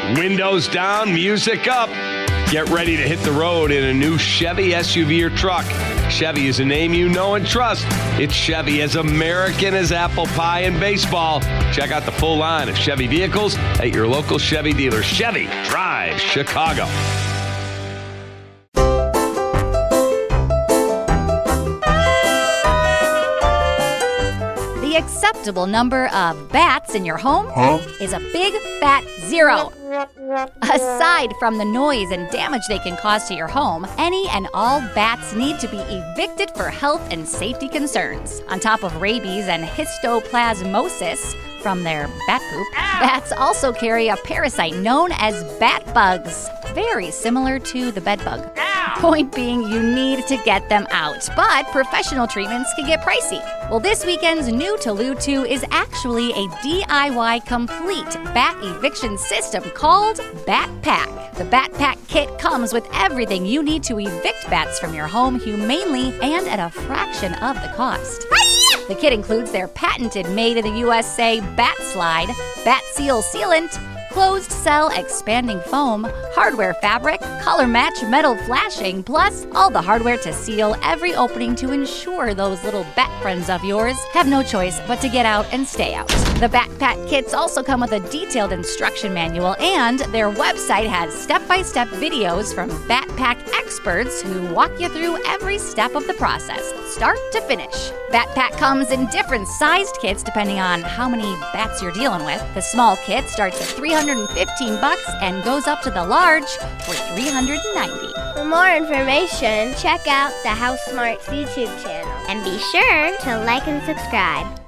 Windows down, music up. Get ready to hit the road in a new Chevy SUV or truck. Chevy is a name you know and trust. It's Chevy, as American as apple pie and baseball. Check out the full line of Chevy vehicles at your local Chevy dealer. Chevy drives Chicago. The acceptable number of bats in your home is a big fat 0. Aside from the noise and damage they can cause to your home, any and all bats need to be evicted for health and safety concerns. On top of rabies and histoplasmosis from their bat poop, bats also carry a parasite known as bat bugs, very similar to the bed bug. Point being, you need to get them out, but professional treatments can get pricey. Well, this weekend's new Toulouse 2 is actually a DIY complete bat eviction system called Bat Pack. The Bat Pack kit comes with everything you need to evict bats from your home humanely and at a fraction of the cost. The kit includes their patented made in the USA Bat Slide, Bat Seal Sealant, closed cell expanding foam, hardware fabric, color match metal flashing, plus all the hardware to seal every opening to ensure those little bat friends of yours have no choice but to get out and stay out. The Bat Pack kits also come with a detailed instruction manual, and their website has step-by-step videos from Bat Pack experts who walk you through every step of the process, start to finish. Bat Pack comes in different sized kits depending on how many bats you're dealing with. The small kit starts at $315 and goes up to the large for $390. For more information, check out the House Smarts YouTube channel. And be sure to like and subscribe.